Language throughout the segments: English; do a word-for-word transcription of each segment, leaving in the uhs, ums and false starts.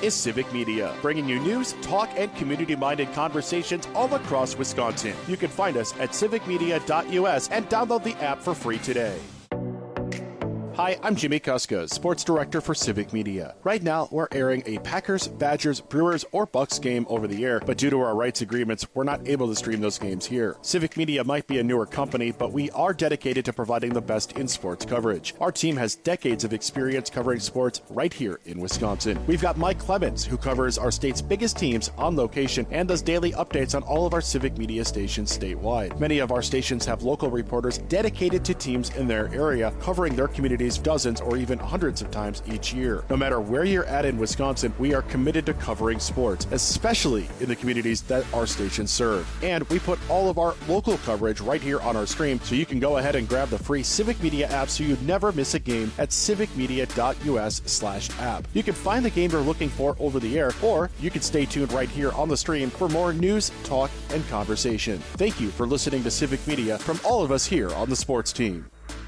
is Civic Media, bringing you news, talk, and community-minded conversations all across Wisconsin. You can find us at civic media dot U S and download the app for free today. Hi, I'm Jimmy Kuska, Sports Director for Civic Media. Right now, we're airing a Packers, Badgers, Brewers, or Bucks game over the air, but due to our rights agreements, we're not able to stream those games here. Civic Media might be a newer company, but we are dedicated to providing the best in sports coverage. Our team has decades of experience covering sports right here in Wisconsin. We've got Mike Clemens, who covers our state's biggest teams on location and does daily updates on all of our Civic Media stations statewide. Many of our stations have local reporters dedicated to teams in their area, covering their communities dozens or even hundreds of times each year. No matter where you're at in Wisconsin, we are committed to covering sports, especially in the communities that our stations serve. And we put all of our local coverage right here on our stream, so you can go ahead and grab the free Civic Media app so you never miss a game at civic media dot U S slash app. You can find the game you're looking for over the air, or you can stay tuned right here on the stream for more news, talk, and conversation. Thank you for listening to Civic Media from all of us here on the sports team.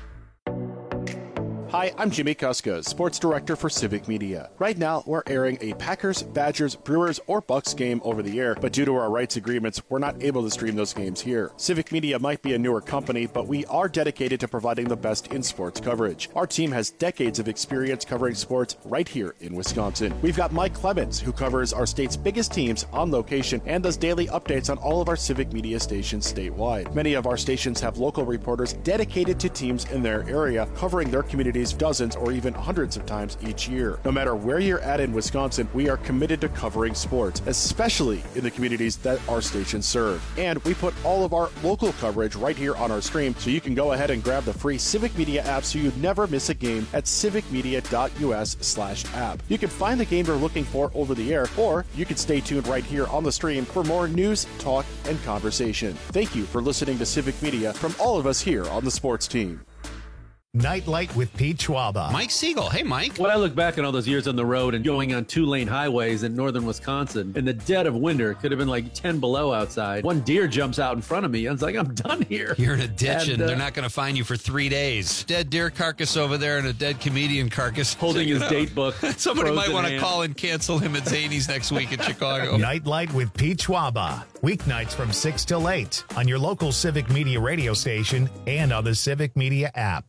Hi, I'm Jimmy Kuska, Sports Director for Civic Media. Right now, we're airing a Packers, Badgers, Brewers, or Bucks game over the air, but due to our rights agreements, we're not able to stream those games here. Civic Media might be a newer company, but we are dedicated to providing the best in sports coverage. Our team has decades of experience covering sports right here in Wisconsin. We've got Mike Clemens, who covers our state's biggest teams on location and does daily updates on all of our Civic Media stations statewide. Many of our stations have local reporters dedicated to teams in their area, covering their communities dozens or even hundreds of times each year. No matter where you're at in Wisconsin, we are committed to covering sports, especially in the communities that our stations serve. And we put all of our local coverage right here on our stream, so you can go ahead and grab the free Civic Media app so you never miss a game at civic media dot U S slash app. You can find the game you're looking for over the air, or you can stay tuned right here on the stream for more news, talk, and conversation. Thank you for listening to Civic Media from all of us here on the sports team. Nightlight with Pete Schwaba. Mike Siegel. Hey, Mike. When I look back on all those years on the road and going on two-lane highways in northern Wisconsin, in the dead of winter, it could have been like ten below outside. One deer jumps out in front of me. I was like, I'm done here. You're in a ditch, and, and uh, uh, they're not going to find you for three days. Dead deer carcass over there and a dead comedian carcass. Holding his date book. Somebody might want to hand. call and cancel him at Zany's next week in Chicago. Nightlight with Pete Schwaba. Weeknights from six till eight on your local Civic Media radio station and on the Civic Media app.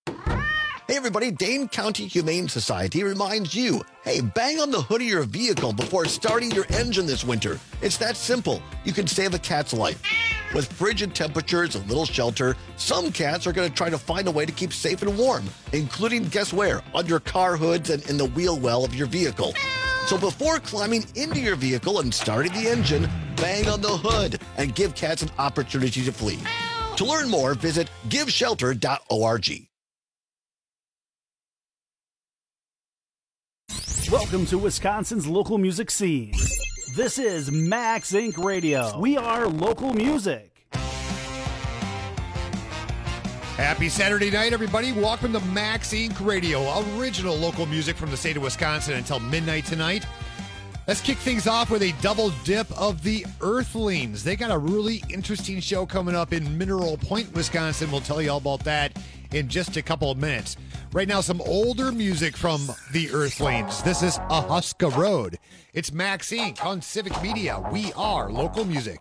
Hey everybody, Dane County Humane Society reminds you, hey, bang on the hood of your vehicle before starting your engine this winter. It's that simple. You can save a cat's life. With frigid temperatures and little shelter, some cats are going to try to find a way to keep safe and warm, including, guess where? Under car hoods and in the wheel well of your vehicle. So before climbing into your vehicle and starting the engine, bang on the hood and give cats an opportunity to flee. To learn more, visit give shelter dot org. Welcome to Wisconsin's local music scene. This is Max Incorporated. Radio. We are local music. Happy Saturday night, everybody. Welcome to Max Incorporated. Radio, original local music from the state of Wisconsin until midnight tonight. Let's kick things off with a double dip of the Earthlings. They got a really interesting show coming up in Mineral Point, Wisconsin. We'll tell you all about that in just a couple of minutes. Right now, some older music from the Earthlings. This is A Huska Road. It's Max Incorporated on Civic Media. We are local music.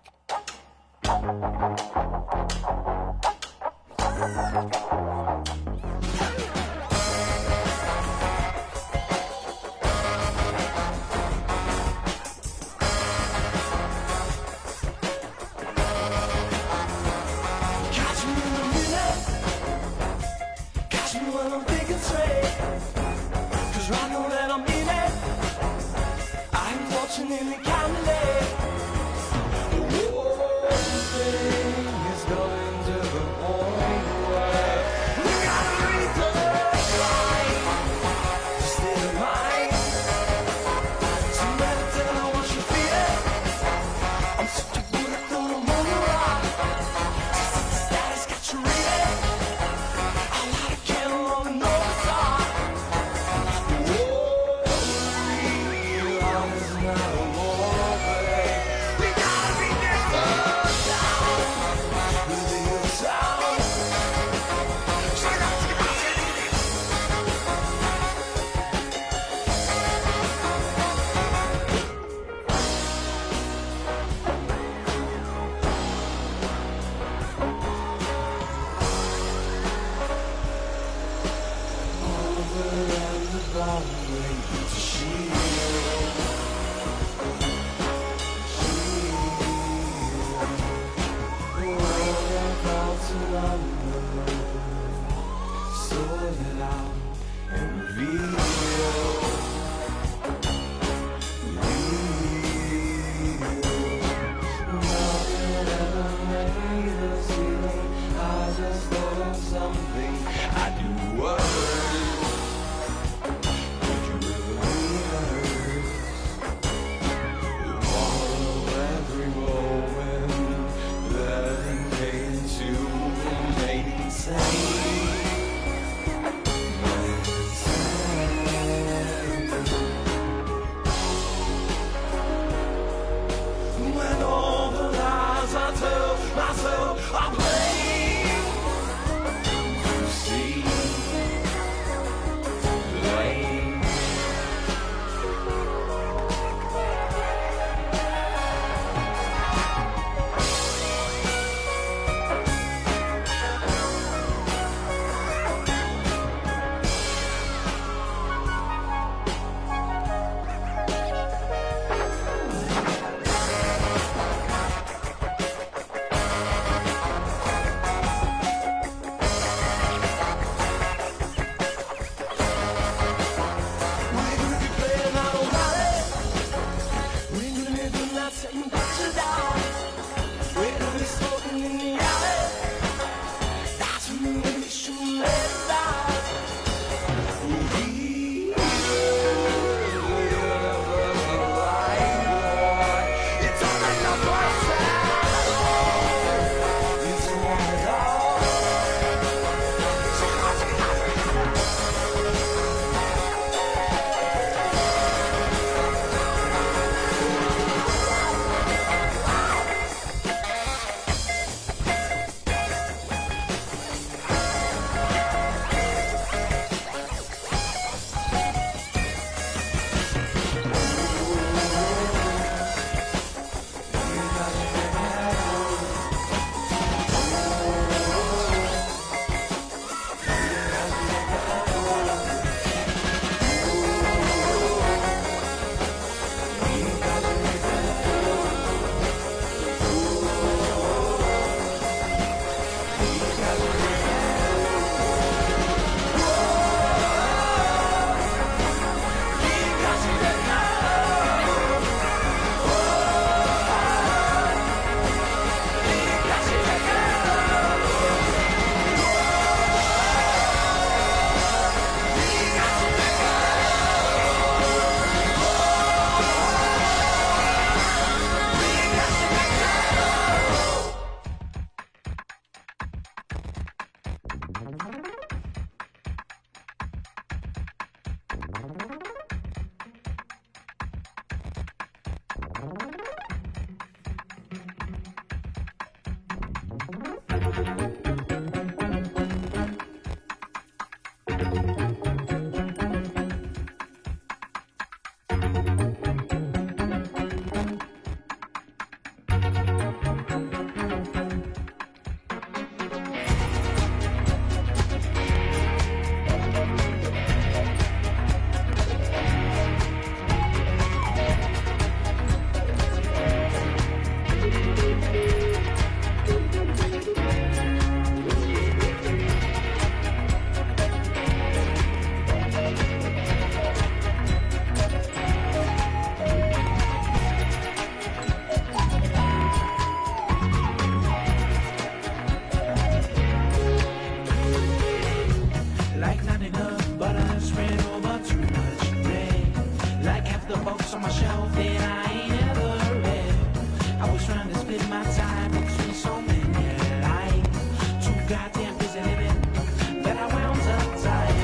books on my shelf that I ain't ever read. I was trying to split my time between so many lives. Too goddamn busy living that I wound up dying.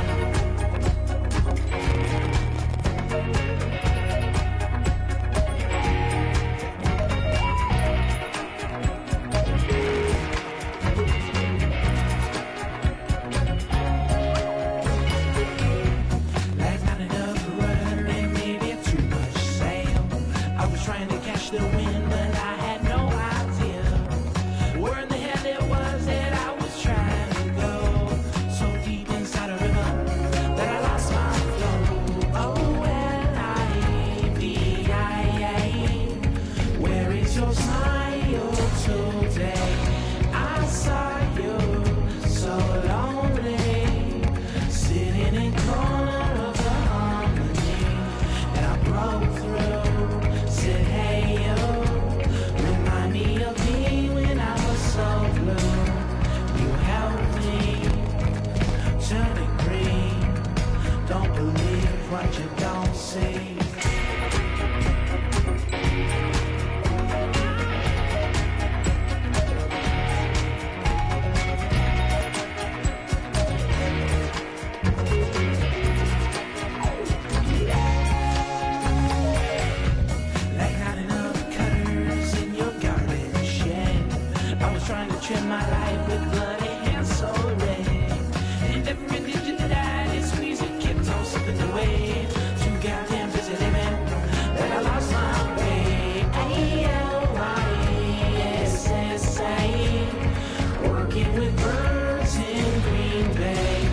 The wind, but I had no idea where in the hell it was that I was trying to go. So deep inside a river that I lost my flow. Oh, L I V I A, where is your smile today? I saw you so lonely, sitting in corner of the harmony, and I broke through, said hey. What you don't see. Like not enough cutters in your garbage shed. I was trying to trim my life with bloody hands so red. And every digit that I squeeze it kept on slipping away. Too goddamn busy living that I lost my way. A L Y S S A, working with birds in Green Bay,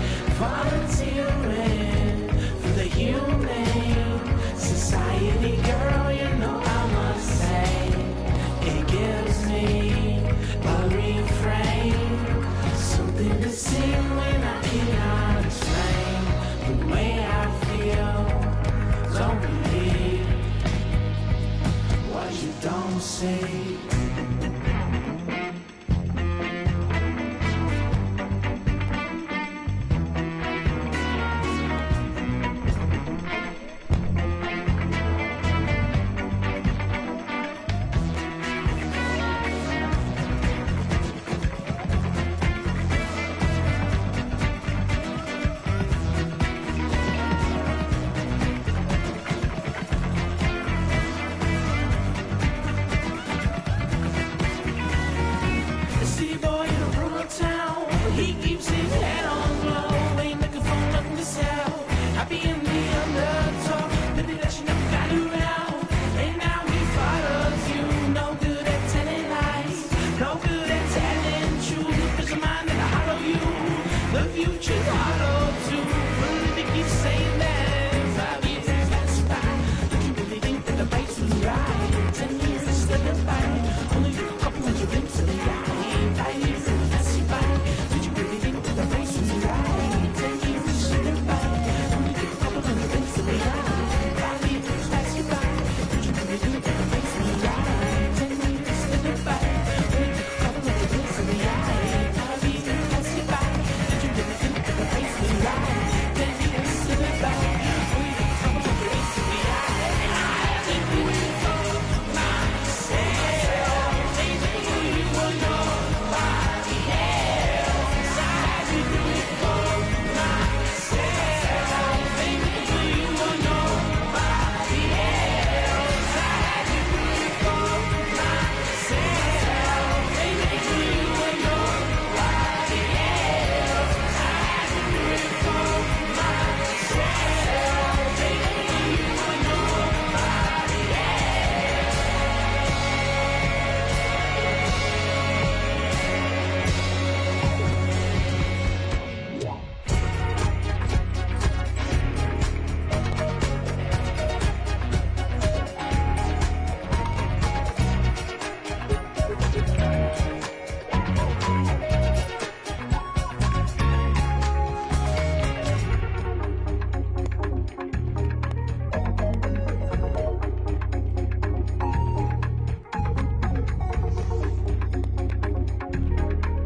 volunteering for the Humane Society. Girl, you know I must say, it gives me a refrain, something to sing when I cannot explain the way I feel. Don't believe what you don't see.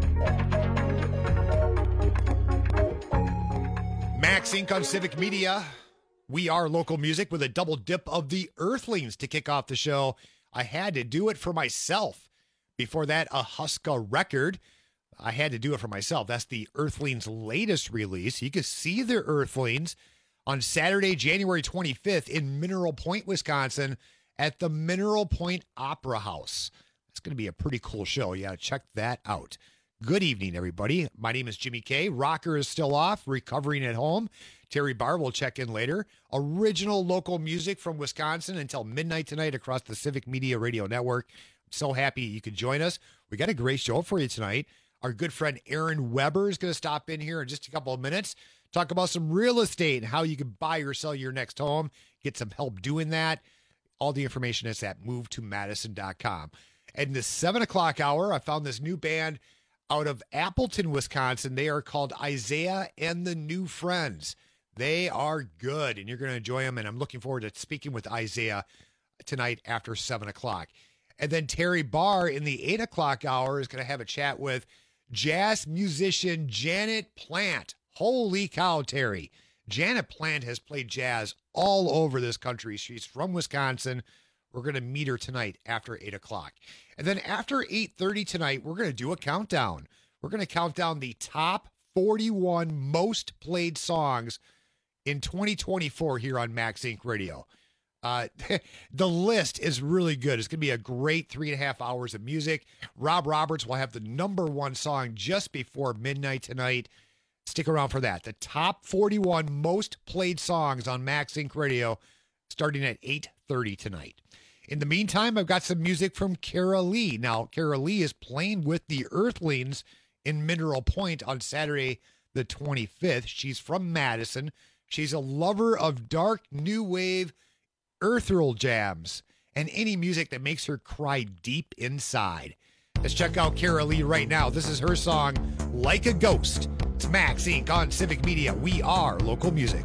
Max Inc on Civic Media. We Are Local Music with a double dip of the Earthlings to kick off the show. I had to do it for myself. Before that, a Huska record. I had to do it for myself. That's the Earthlings' latest release. You can see the Earthlings on Saturday, January twenty-fifth in Mineral Point, Wisconsin at the Mineral Point Opera House. It's going to be a pretty cool show. You got to check that out. Good evening, everybody. My name is Jimmy K. Rocker is still off, recovering at home. Terry Barr will check in later. Original local music from Wisconsin until midnight tonight across the Civic Media Radio Network. I'm so happy you could join us. We got a great show for you tonight. Our good friend Aaron Weber is going to stop in here in just a couple of minutes, talk about some real estate and how you can buy or sell your next home, get some help doing that. All the information is at move to madison dot com. And in the seven o'clock hour, I found this new band out of Appleton, Wisconsin. They are called Isaiah and the New Friends. They are good, and you're going to enjoy them, and I'm looking forward to speaking with Isaiah tonight after seven o'clock. And then Terry Barr in the eight o'clock hour is going to have a chat with jazz musician Janet Plant. Holy cow, Terry. Janet Plant has played jazz all over this country. She's from Wisconsin. We're going to meet her tonight after eight o'clock. And then after eight thirty tonight, we're going to do a countdown. We're going to count down the top forty-one most played songs in twenty twenty-four here on Max Inc Radio. Uh, the list is really good. It's going to be a great three and a half hours of music. Rob Roberts will have the number one song just before midnight tonight. Stick around for that. The top forty-one most played songs on Max Inc Radio starting at eight thirty tonight. In the meantime, I've got some music from Kara Lee. Now, Kara Lee is playing with the Earthlings in Mineral Point on Saturday the twenty-fifth. She's from Madison. She's a lover of dark new wave earthral jams and any music that makes her cry deep inside. Let's check out Kara Lee right now. This is her song, Like a Ghost. It's Max Incorporated on Civic Media. We are local music.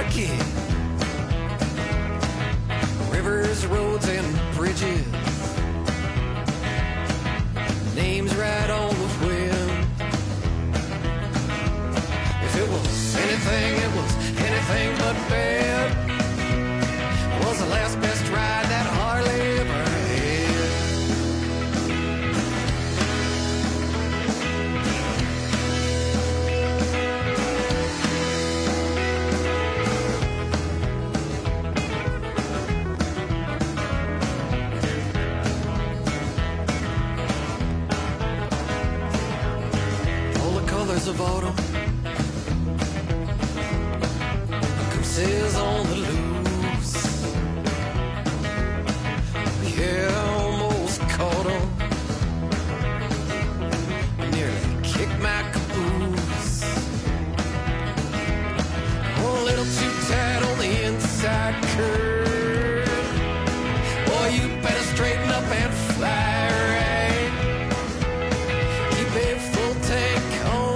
kid. Rivers, roads, and bridges. Names right on the wind. If it was anything, it was anything but bad. It was the last best ride that Harley ever had. Of autumn, gooses on the loose. Yeah, almost caught 'em. Nearly kicked my caboose. Oh, a little too tight on the inside curve. Boy, you better straighten up and fly right. Keep a full tank on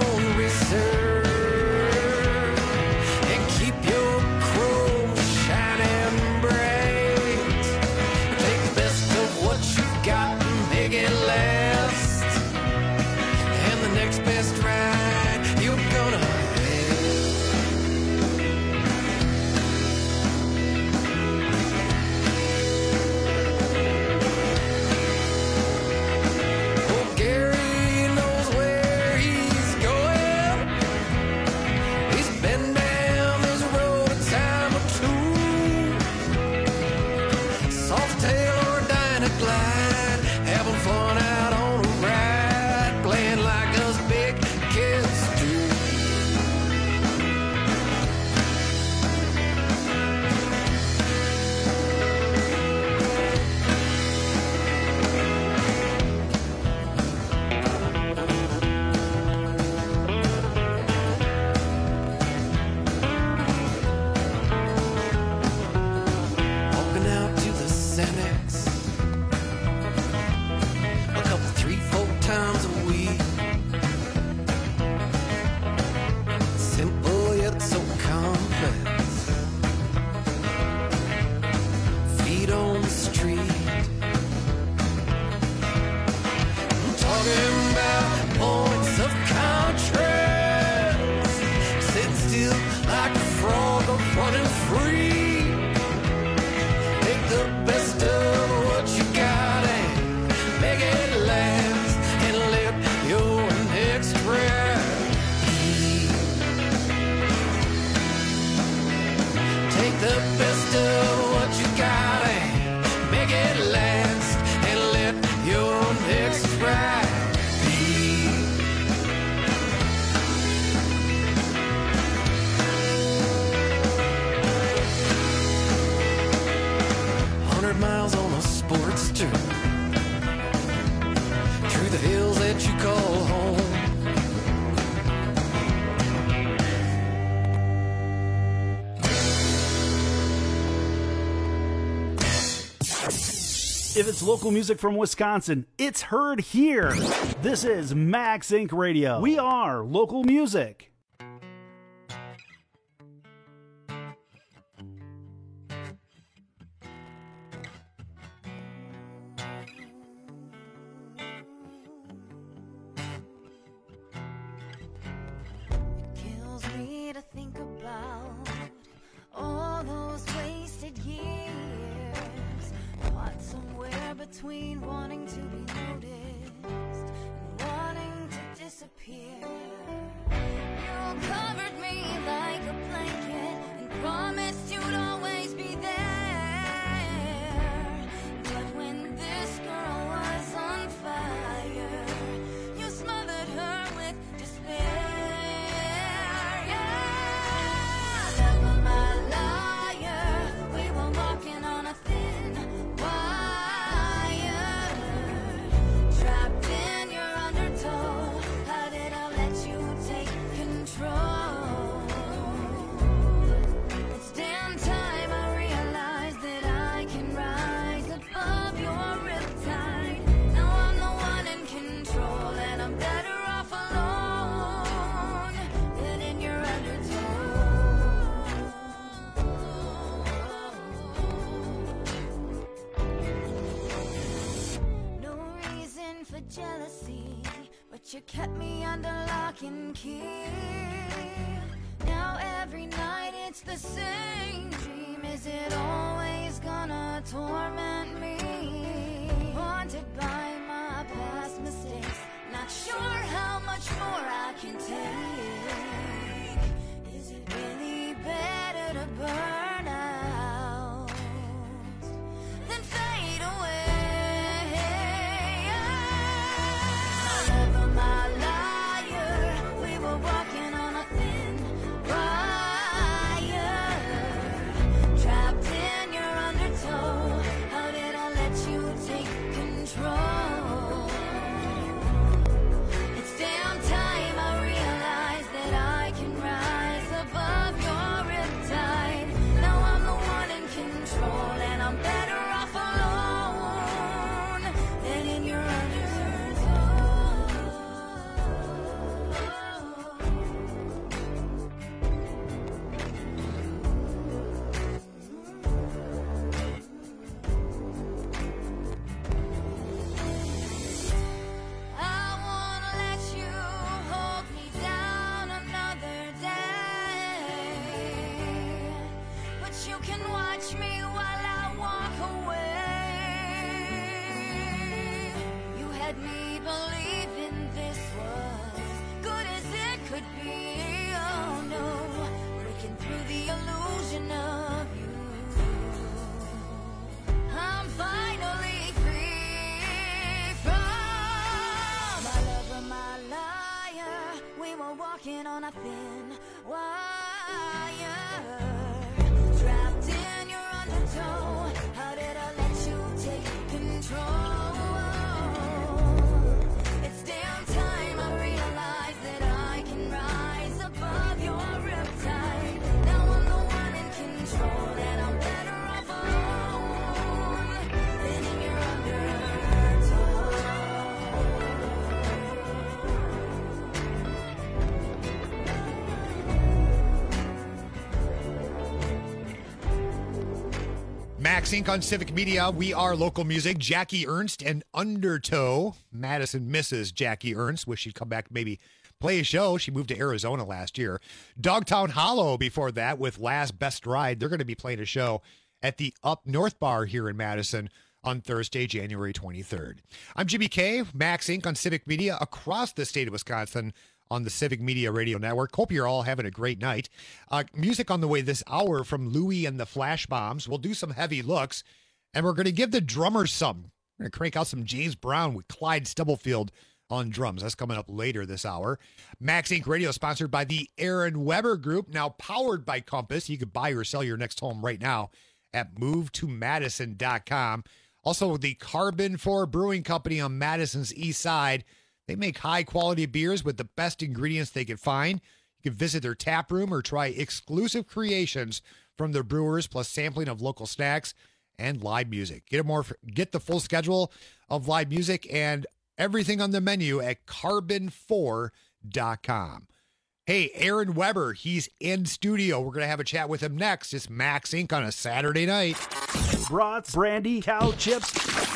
and keep your chrome shining bright. Take the best of what you've got and make it last. And the next best ride you're gonna have. Oh, Gary knows where he's going. He's been down this road a time or two. Softail or Dynaglide, having fun out on a ride, playing like us big kids do. Walking out to the Xanax a couple, three, four times a week. Simple yet so complex. Feet on the street. I'm talking about points of contrast. Sit still like a frog or running free. Take the best of what you got and make it last, and let your next ride be. Take the best of what you got and make it last, and let your next ride be. Hundred miles on a Sportster through the hills that you call home. If it's local music from Wisconsin, it's heard here. This is Max Incorporated. Radio. We are local music. Kills me to think about all those wasted years, caught somewhere between wanting to be noticed and wanting to disappear. You covered me like a blanket and promised you'd always be there. But when this girl was on fire, you smothered her with despair. Liar, we were walking on a thin wire. but you kept me under lock and key. Now every night it's the same dream. Is it always gonna torment me? Haunted by my past mistakes, not sure how much more I can take. Is it really better to burn out than fade away? Never my liar, we were walking on a thin wire, trapped in your undertow. How did I let you take control? It's damn time I realize that I can rise above your riptide. Now I'm the one in control, and I'm better off alone than in your undertow. I wanna let you hold me down another day, but you can watch me while I walk away. You had me believing this was good as it could be. Oh no, breaking through the illusion of you. I'm finally free from my lover, my liar. We were walking on a thin wire, trapped in your undertow. How did I let you take control? It's damn time I realize that I can rise above your riptide. Now I'm the one in control, and I'm better off alone than in your Max Inc on Civic Media. We are local music. Jackie Ernst and Undertow. Madison misses Jackie Ernst. Wish she'd come back, maybe play a show. She moved to Arizona last year. Dogtown Hollow before that with Last Best Ride. They're going to be playing a show at the Up North Bar here in Madison on Thursday, January twenty-third. I'm Jimmy K, Max Inc on Civic Media across the state of Wisconsin on the Civic Media Radio Network. Hope you're all having a great night. Uh, music on the way this hour from Louie and the Flash Bombs. We'll do some heavy looks, and we're going to give the drummers some. We're going to crank out some James Brown with Clyde Stubblefield on drums. That's coming up later this hour. Max Inc Radio sponsored by the Aaron Weber Group, now powered by Compass. You could buy or sell your next home right now at move to madison dot com. Also, the Carbon four Brewing Company on Madison's east side. They make high-quality beers with the best ingredients they can find. You can visit their tap room or try exclusive creations from their brewers, plus sampling of local snacks and live music. Get a more, get the full schedule of live music and everything on the menu at carbon four dot com. Hey, Aaron Weber, he's in studio. We're going to have a chat with him next. It's Max Inc on a Saturday night. Brats, brandy, cow chips,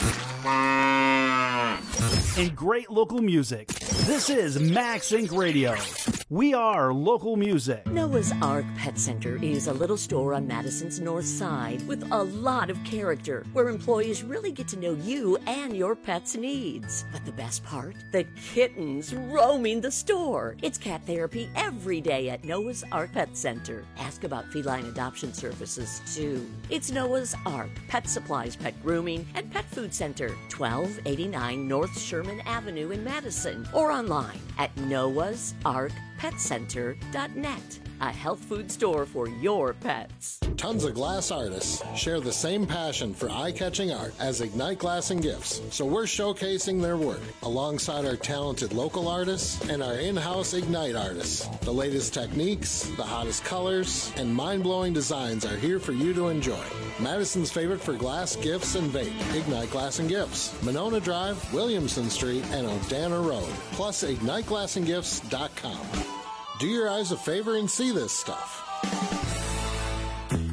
and great local music. This is Max Inc Radio. We are local music. Noah's Ark Pet Center is a little store on Madison's north side with a lot of character, where employees really get to know you and your pet's needs. But the best part? The kittens roaming the store. It's cat therapy every day at Noah's Ark Pet Center. Ask about feline adoption services, too. It's Noah's Ark Pet Supplies, Pet Grooming, and Pet Food Center, twelve eighty-nine North Sherman Avenue in Madison, or online at noahs ark pet center dot net. A health food store for your pets. Tons of glass artists share the same passion for eye-catching art as Ignite Glass and Gifts, so we're showcasing their work alongside our talented local artists and our in-house Ignite artists. The latest techniques, the hottest colors, and mind-blowing designs are here for you to enjoy. Madison's favorite for glass, gifts, and vape, Ignite Glass and Gifts. Monona Drive, Williamson Street, and Odana Road, plus ignite glass and gifts dot com. Do your eyes a favor and see this stuff.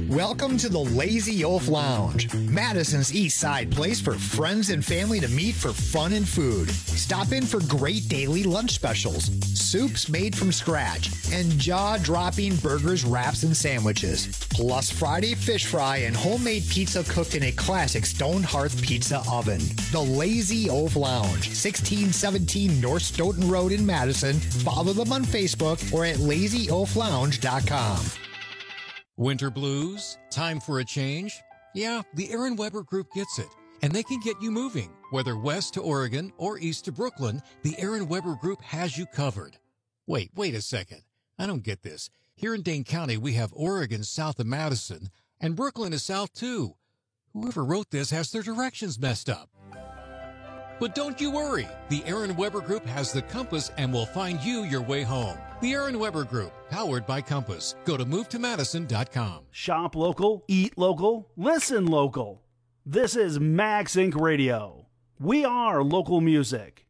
Welcome to the Lazy Oaf Lounge, Madison's East Side place for friends and family to meet for fun and food. Stop in for great daily lunch specials, soups made from scratch, and jaw-dropping burgers, wraps, and sandwiches. Plus Friday fish fry and homemade pizza cooked in a classic stone hearth pizza oven. The Lazy Oaf Lounge, sixteen seventeen North Stoughton Road in Madison. Follow them on Facebook or at lazy oaf lounge dot com. Winter blues? Time for a change? Yeah, the Aaron Weber Group gets it, and they can get you moving. Whether west to Oregon or east to Brooklyn, the Aaron Weber Group has you covered. Wait, wait a second. I don't get this. Here in Dane County, we have Oregon south of Madison, and Brooklyn is south too. Whoever wrote this has their directions messed up. But don't you worry. The Aaron Weber Group has the compass and will find you your way home. The Aaron Weber Group, powered by Compass. Go to move to madison dot com. Shop local, eat local, listen local. This is Max Incorporated. Radio. We are local music.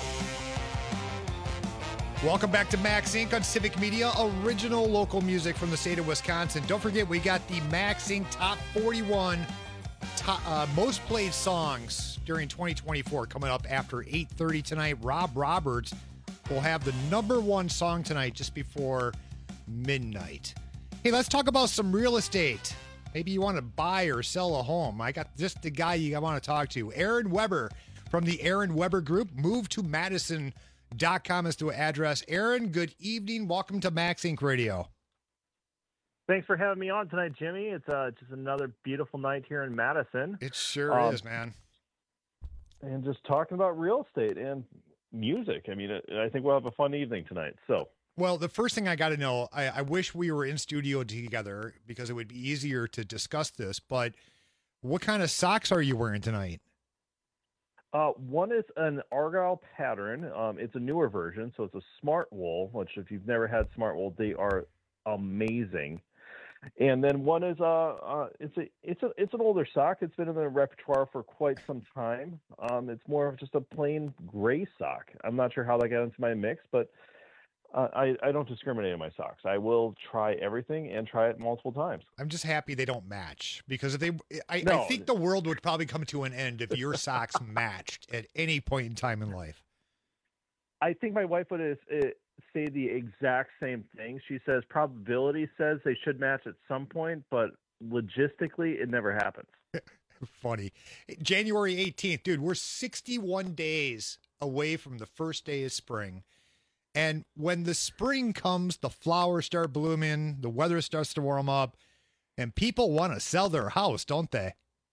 Welcome back to Max Incorporated on Civic Media, original local music from the state of Wisconsin. Don't forget, we got the Max Incorporated Top forty-one top, uh, most played songs during twenty twenty-four coming up after eight thirty tonight. Rob Roberts will have the number one song tonight just before midnight. Hey, let's talk about some real estate. Maybe you want to buy or sell a home. I got just the guy you want to talk to. Aaron Weber from the Aaron Weber Group. Move to madison dot com is the address. Aaron, good evening. Welcome to Max Incorporated. Radio. Thanks for having me on tonight, Jimmy. It's uh, just another beautiful night here in Madison. It sure um, is, man. And just talking about real estate and music. I mean, I think we'll have a fun evening tonight. So, well, the first thing I got to know, I, I wish we were in studio together because it would be easier to discuss this, but what kind of socks are you wearing tonight? Uh, one is an Argyle pattern. Um, it's a newer version, so it's a smart wool, which if you've never had smart wool, they are amazing. And then one is uh, uh it's a it's a it's an older sock. It's been in the repertoire for quite some time. Um, it's more of just a plain gray sock. I'm not sure how that got into my mix, but uh, I I don't discriminate in my socks. I will try everything and try it multiple times. I'm just happy they don't match because if they, I, No. I think the world would probably come to an end if your socks matched at any point in time in life. I think my wife would uh, say the exact same thing. She says probability says they should match at some point, but logistically, it never happens. Funny. January eighteenth, dude, we're sixty-one days away from the first day of spring. And when the spring comes, the flowers start blooming, the weather starts to warm up, and people want to sell their house, don't they?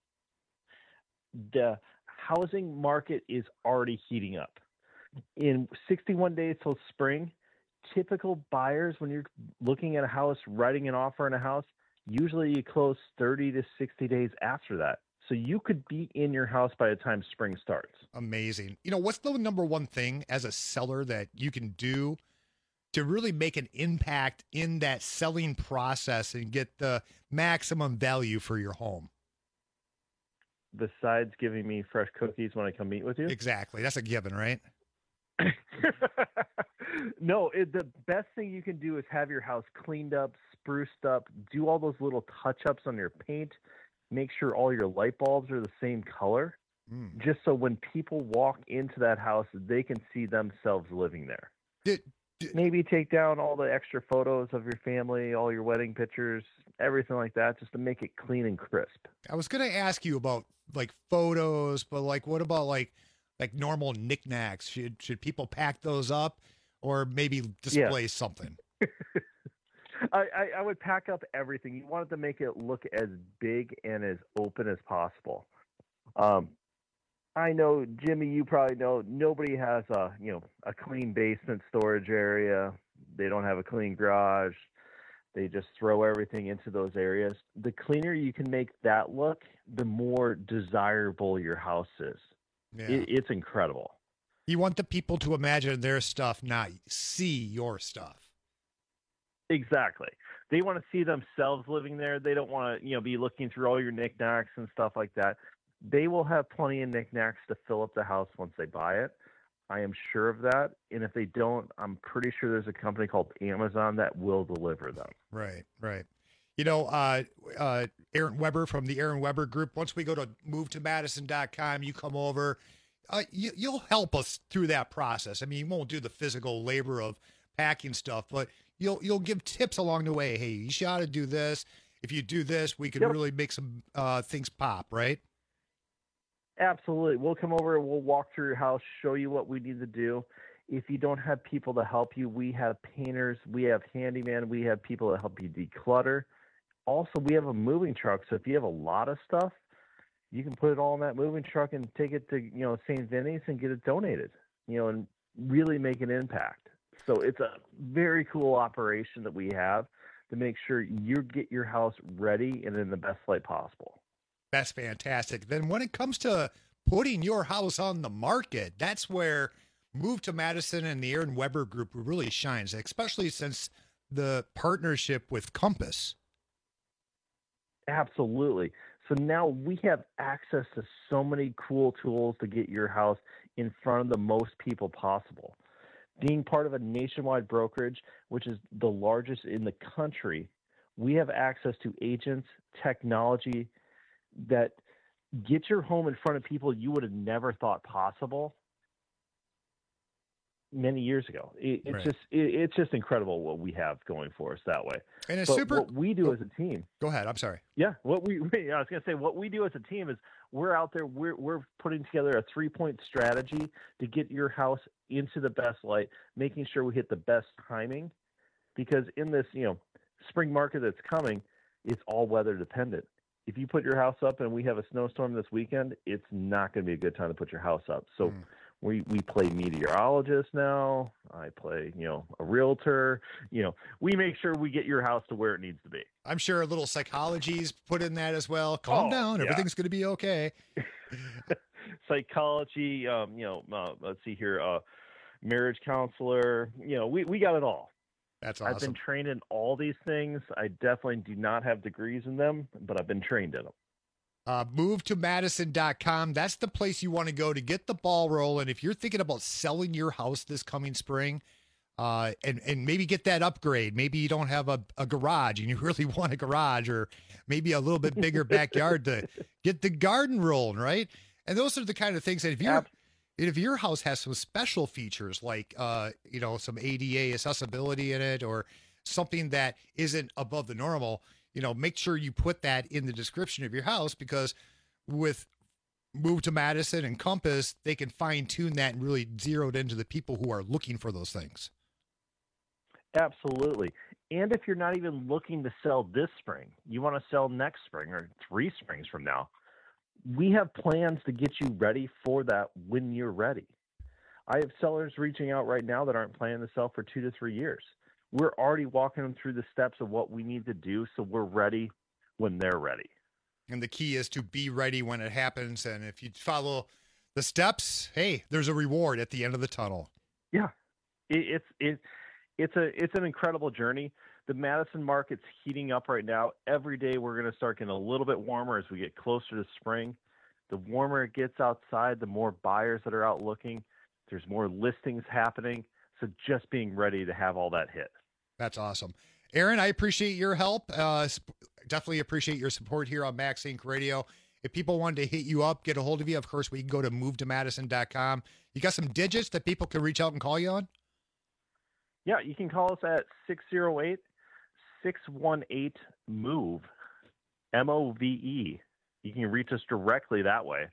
The housing market is already heating up. In sixty-one days till spring, typical buyers, when you're looking at a house, writing an offer on a house, usually you close thirty to sixty days after that. So you could be in your house by the time spring starts. Amazing. You know, what's the number one thing as a seller that you can do to really make an impact in that selling process and get the maximum value for your home? Besides giving me fresh cookies when I come meet with you? Exactly. That's a given, right? No, it, the best thing you can do is have your house cleaned up, spruced up, do all those little touch-ups on your paint, make sure all your light bulbs are the same color, mm. just so when people walk into that house, they can see themselves living there. Did, did, Maybe take down all the extra photos of your family, all your wedding pictures, everything like that, just to make it clean and crisp. I was going to ask you about like photos, but like, what about like, like normal knickknacks? Should should people pack those up, or maybe display Yeah. something? I, I, I would pack up everything. You wanted to make it look as big and as open as possible. Um, I know, Jimmy, you probably know nobody has a you know a clean basement storage area. They don't have a clean garage. They just throw everything into those areas. The cleaner you can make that look, the more desirable your house is. Yeah. It, it's incredible. You want the people to imagine their stuff, not see your stuff. Exactly. They want to see themselves living there. They don't want to, you know, be looking through all your knickknacks and stuff like that. They will have plenty of knickknacks to fill up the house once they buy it. I am sure of that. And if they don't, I'm pretty sure there's a company called Amazon that will deliver them. Right, right. You know, uh, uh, Aaron Weber from the Aaron Weber Group, once we go to move to madison dot com, you come over, uh, you, you'll help us through that process. I mean, you won't do the physical labor of packing stuff, but you'll you'll give tips along the way. Hey, you should ought to do this. If you do this, we can Yep. really make some uh, things pop, right? Absolutely. We'll come over and we'll walk through your house, show you what we need to do. If you don't have people to help you, we have painters, we have handyman, we have people to help you declutter. Also, we have a moving truck, so if you have a lot of stuff, you can put it all in that moving truck and take it to, you know, Saint Vinny's and get it donated, you know, and really make an impact. So it's a very cool operation that we have to make sure you get your house ready and in the best light possible. That's fantastic. Then when it comes to putting your house on the market, that's where Move to Madison and the Aaron Weber Group really shines, especially since the partnership with Compass. Absolutely. So now we have access to so many cool tools to get your house in front of the most people possible. Being part of a nationwide brokerage, which is the largest in the country, we have access to agents, technology that get your home in front of people you would have never thought possible many years ago. It, it's Right. just it, it's just incredible what we have going for us that way. And it's But super. what we do as a team. Go ahead. I'm sorry. Yeah, what we I was going to say what we do as a team is we're out there we're we're putting together a three-point strategy to get your house into the best light, making sure we hit the best timing, because in this, you know, spring market that's coming, it's all weather dependent. If you put your house up and we have a snowstorm this weekend, it's not going to be a good time to put your house up. So Mm. we we play meteorologist now. I play, you know, a realtor. You know, we make sure we get your house to where it needs to be. I'm sure a little psychology's put in that as well. Calm Oh, down. yeah. Everything's going to be okay. Psychology, um, you know, uh, let's see here, uh, marriage counselor. You know, we, we got it all. That's I've awesome. been trained in all these things. I definitely do not have degrees in them, but I've been trained in them. Uh, move to madison dot com. That's the place you want to go to get the ball rolling. If you're thinking about selling your house this coming spring, uh, and, and maybe get that upgrade, maybe you don't have a, a garage and you really want a garage, or maybe a little bit bigger backyard to get the garden rolling, right? And those are the kind of things that if you're, if your house has some special features like, uh, you know, some A D A accessibility in it, or something that isn't above the normal, you know, make sure you put that in the description of your house, because with Move to Madison and Compass, they can fine tune that and really zero it into the people who are looking for those things. Absolutely. And if you're not even looking to sell this spring, you want to sell next spring or three springs from now, we have plans to get you ready for that when you're ready. I have sellers reaching out right now that aren't planning to sell for two to three years. We're already walking them through the steps of what we need to do so we're ready when they're ready. And the key is to be ready when it happens. And if you follow the steps, hey, there's a reward at the end of the tunnel. Yeah, it, it's it, it's a it's an incredible journey. The Madison market's heating up right now. Every day we're going to start getting a little bit warmer as we get closer to spring. The warmer it gets outside, the more buyers that are out looking. There's more listings happening. So just being ready to have all that hit. That's awesome. Aaron, I appreciate your help. Uh, definitely appreciate your support here on Max Inc Radio. If people wanted to hit you up, get a hold of you, of course, we can go to move to madison dot com. You got some digits that people can reach out and call you on? Yeah, you can call us at six oh eight, six one eight, MOVE, M O V E. You can reach us directly that way.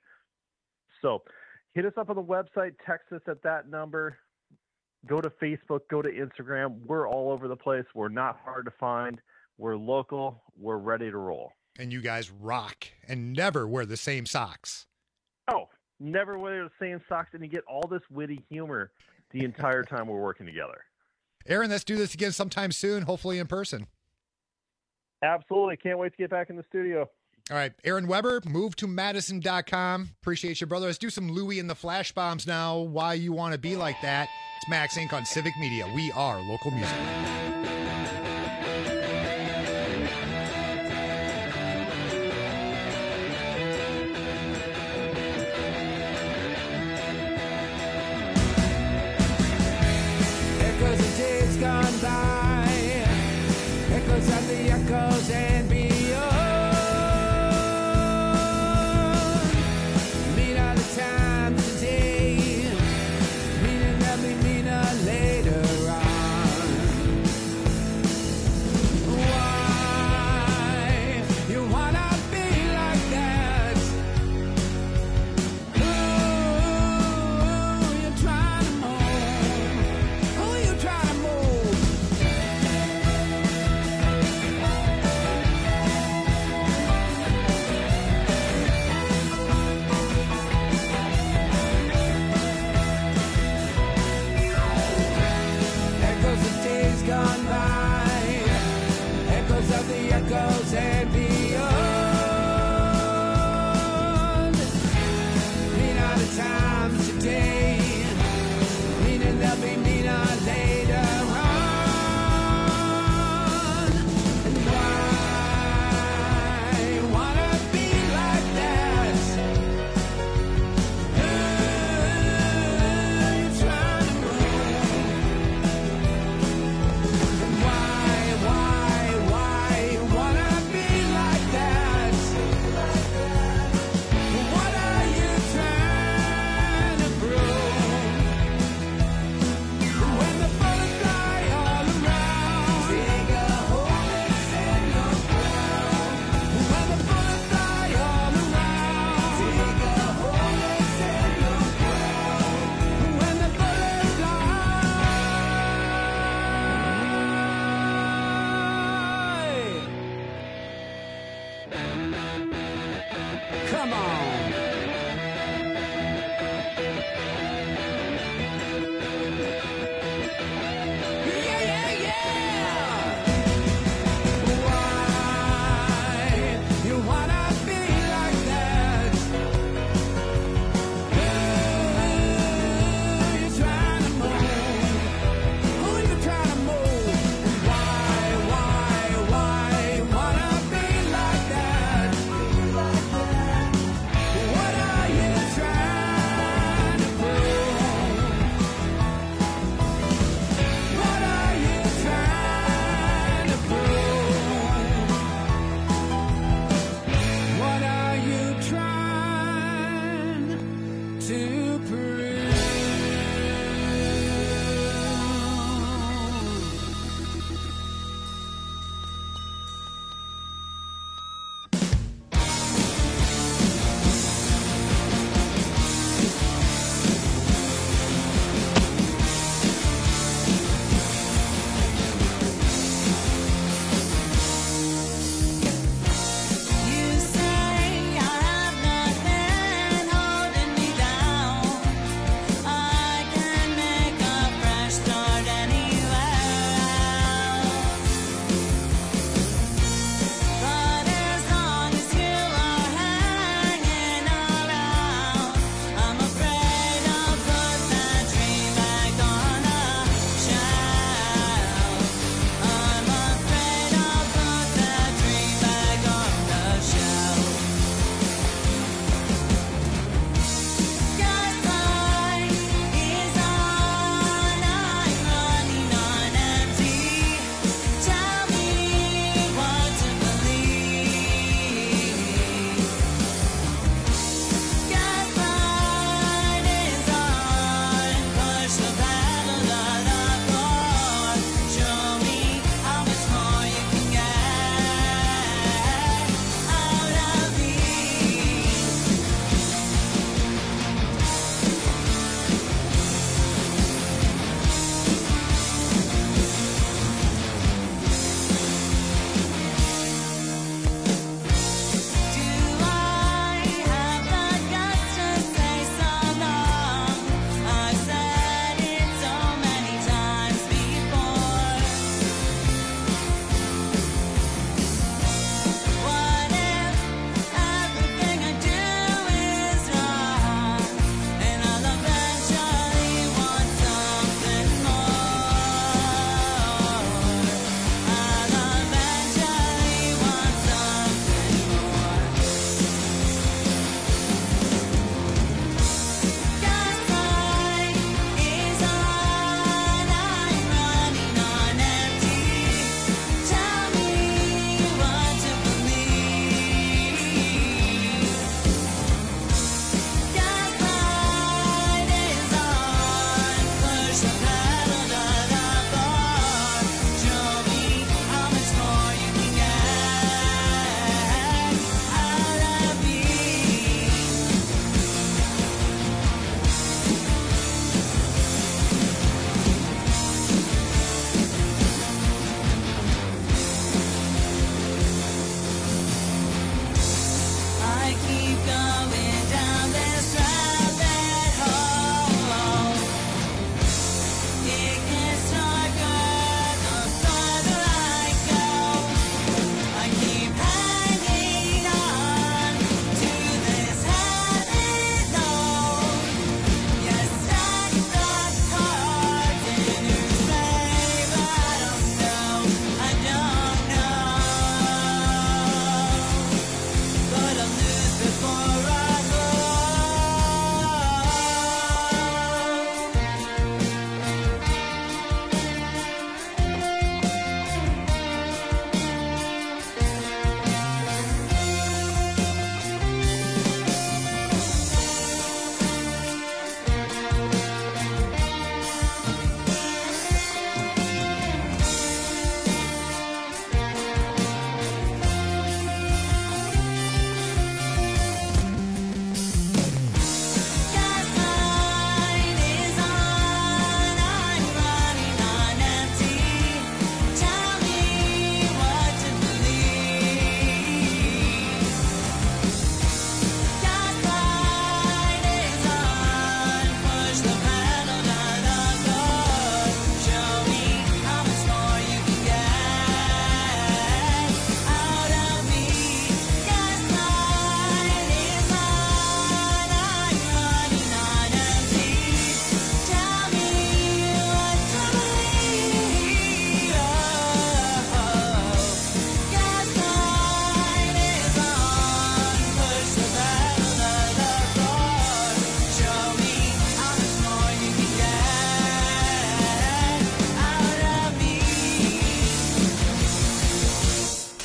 So hit us up on the website, text us at that number, go to Facebook, go to Instagram. We're all over the place. We're not hard to find. We're local. We're ready to roll. And you guys rock and never wear the same socks. Oh, never wear the same socks, and you get all this witty humor the entire time we're working together. Aaron, let's do this again sometime soon, hopefully in person. Absolutely. Can't wait to get back in the studio. All right, Aaron Weber, move to madison dot com. Appreciate you, brother. Let's do some Louie and the Flash Bombs now. Why you want to be like that? It's Max Inc on Civic Media. We are local music. Echoes of days gone by, echoes of the echoes and Come on.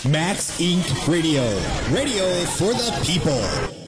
Max Incorporated. Radio. Radio for the people.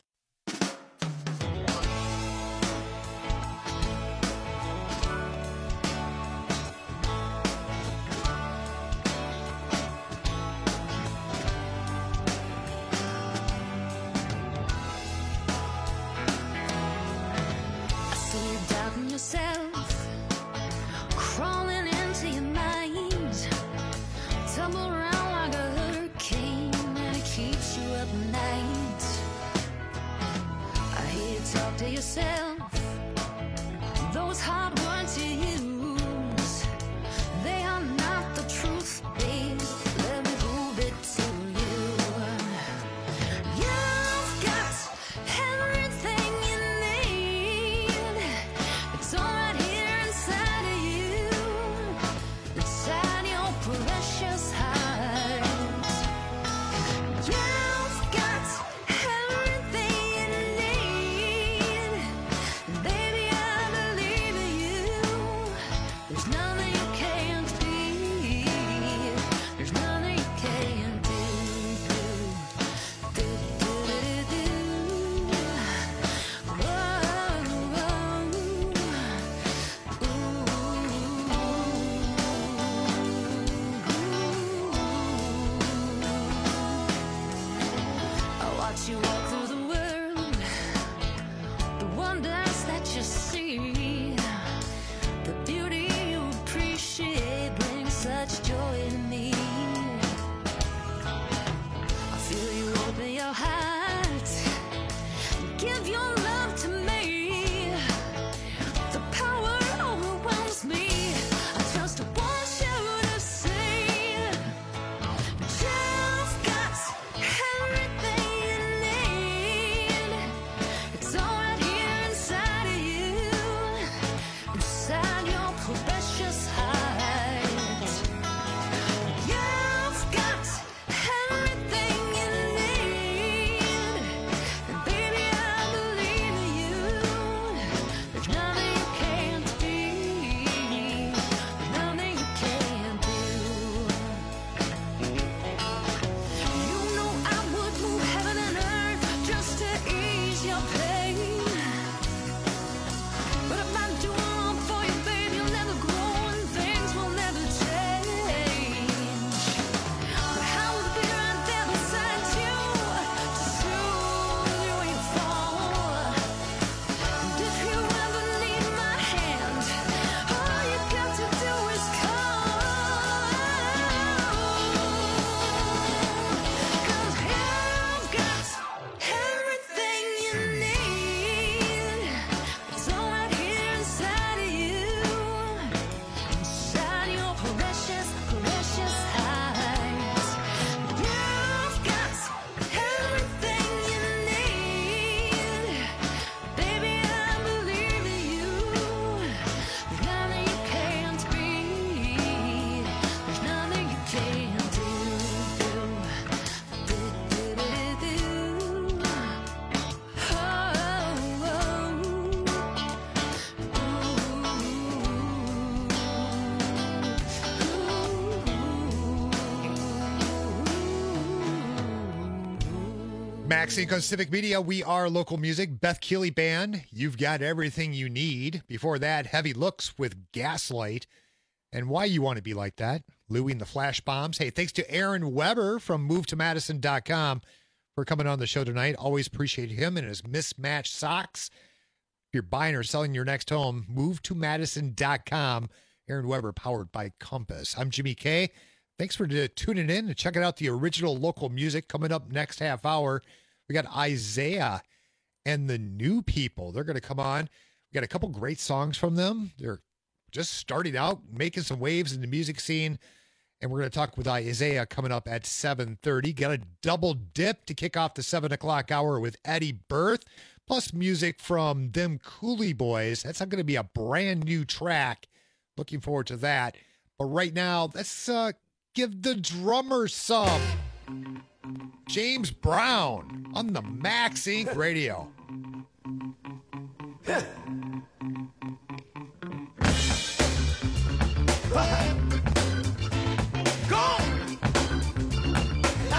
Max Inc on Civic Media. We are local music. Beth Keeley Band. You've got everything you need. Before that, Heavy Looks with Gaslight. And Why You Want to Be Like That. Louie and the Flash Bombs. Hey, thanks to Aaron Weber from move to madison dot com for coming on the show tonight. Always appreciate him and his mismatched socks. If you're buying or selling your next home, move to madison dot com. Aaron Weber, powered by Compass. I'm Jimmy K. Thanks for uh, tuning in and checking out the original local music. Coming up next half hour, we got Isaiah and the New People. They're going to come on. We got a couple great songs from them. They're just starting out, making some waves in the music scene. And we're going to talk with Isaiah coming up at seven thirty. Got a double dip to kick off the seven o'clock hour with Eddie Birth, plus music from them Cooley Boys. That's going to be a brand new track. Looking forward to that. But right now, let's uh, give the drummer some. James Brown on the Max Incorporated. Radio. Go!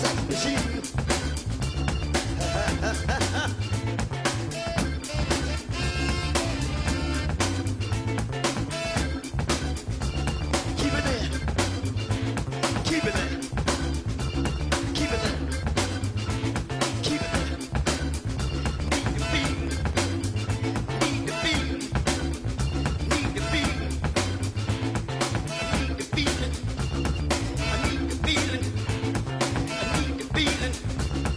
sex machine. Keep it there. Keep it there. Keep it there. Keep it there. Need to be. Need to be. Need to be. Need to feel it. I need to feel it. I need to feel it.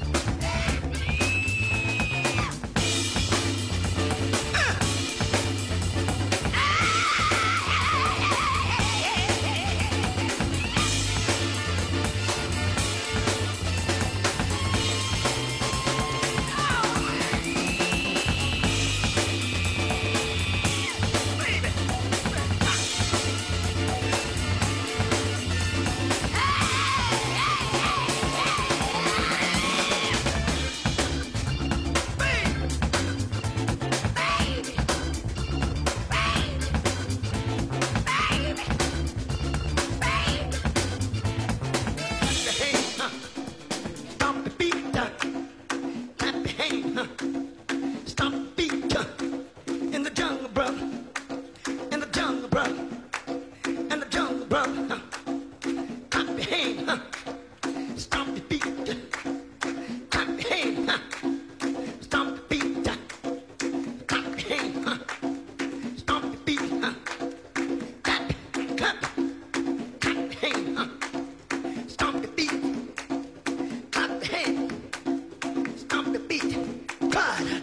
Stomp the beat, uh, clap your hand, uh, stomp the beat, uh, in the jungle, brother, in the jungle, brother, in the jungle, brother, uh, clap your hand, uh, stomp the beat, uh, clap your hand, uh, stomp the beat, uh, clap your hand, uh, stomp the beat, uh, clap, clap, clap your hand, uh, stomp the beat. Clap the hand, stomp the beat, pride.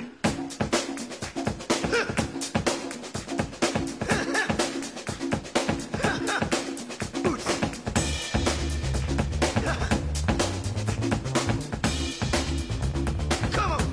Boots. Come on.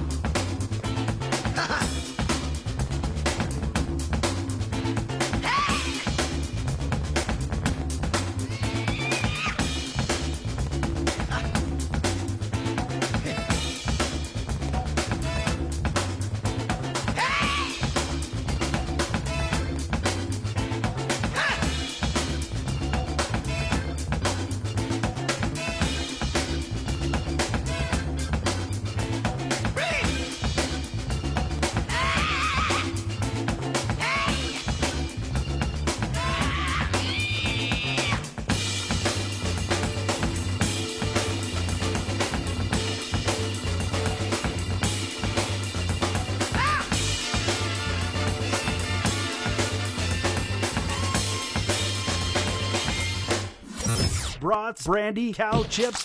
Brats, brandy, cow chips,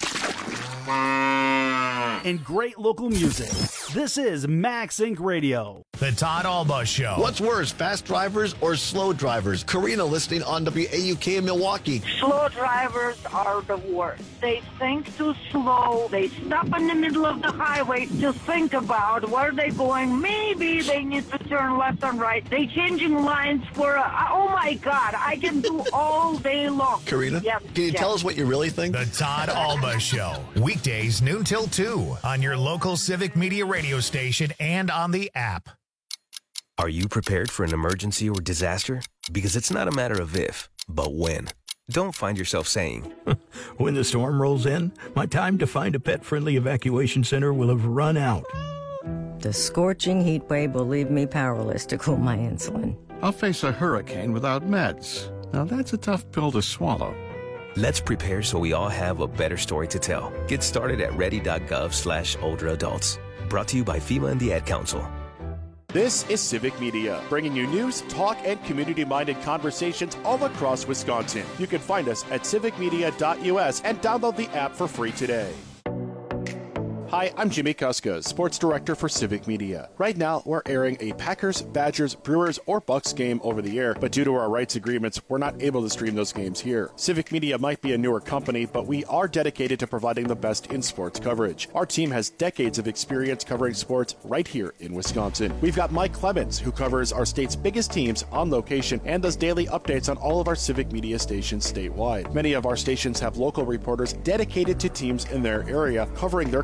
and great local music. This is Max Inc Radio. The Todd Alba Show. What's worse, fast drivers or slow drivers? Karina listening on W A U K in Milwaukee. Slow drivers are the worst. They think too slow. They stop in the middle of the highway to think about where they're going. Maybe they need to turn left and right. They changing lines for, a, oh my God, I can do all day long. Karina, Yep, can you yep. tell us what you really think? The Todd Alba Show. Weekdays noon till two on your local Civic Media radio station and on the app. Are you prepared for an emergency or disaster? Because it's not a matter of if, but when. Don't find yourself saying, when the storm rolls in, my time to find a pet-friendly evacuation center will have run out. The scorching heat wave will leave me powerless to cool my insulin. I'll face a hurricane without meds. Now that's a tough pill to swallow. Let's prepare so we all have a better story to tell. Get started at ready.gov slash older adults. Brought to you by FEMA and the Ad Council. This is Civic Media, bringing you news, talk, and community-minded conversations all across Wisconsin. You can find us at civic media dot U S and download the app for free today. Hi, I'm Jimmy Kuska, Sports Director for Civic Media. Right now, we're airing a Packers, Badgers, Brewers, or Bucks game over the air, but due to our rights agreements, we're not able to stream those games here. Civic Media might be a newer company, but we are dedicated to providing the best in sports coverage. Our team has decades of experience covering sports right here in Wisconsin. We've got Mike Clemens, who covers our state's biggest teams on location and does daily updates on all of our Civic Media stations statewide. Many of our stations have local reporters dedicated to teams in their area, covering their communities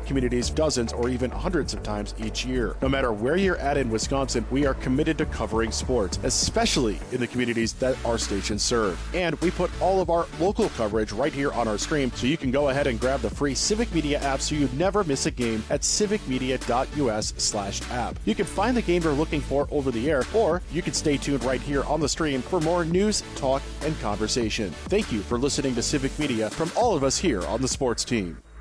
days, dozens, or even hundreds of times each year. No matter where you're at in Wisconsin, we are committed to covering sports, especially in the communities that our stations serve. And we put all of our local coverage right here on our stream, so you can go ahead and grab the free Civic Media app so you never miss a game at civicmedia.us slash app. You can find the game you're looking for over the air, or you can stay tuned right here on the stream for more news, talk, and conversation. Thank you for listening to Civic Media from all of us here on the sports team.